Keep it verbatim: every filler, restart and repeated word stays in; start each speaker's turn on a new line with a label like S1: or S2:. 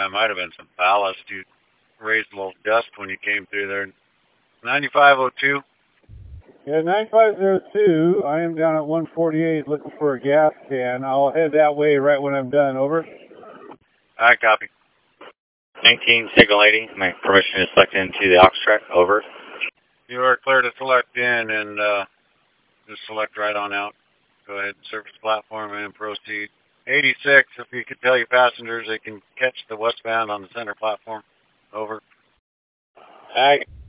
S1: Yeah, it might have been some ballast. You raised a little dust when you came through there. ninety-five oh two.
S2: Yeah, ninety-five oh two. I am down at one forty-eight looking for a gas can. I'll head that way right when I'm done. Over.
S1: All right, copy.
S3: nineteen, signal eighty. My permission to select into the aux track. Over.
S1: You are clear to select in and uh, just select right on out. Go ahead, surface platform and proceed. eighty-six, if you could tell your passengers they can catch the westbound on the center platform. Over.
S3: All right.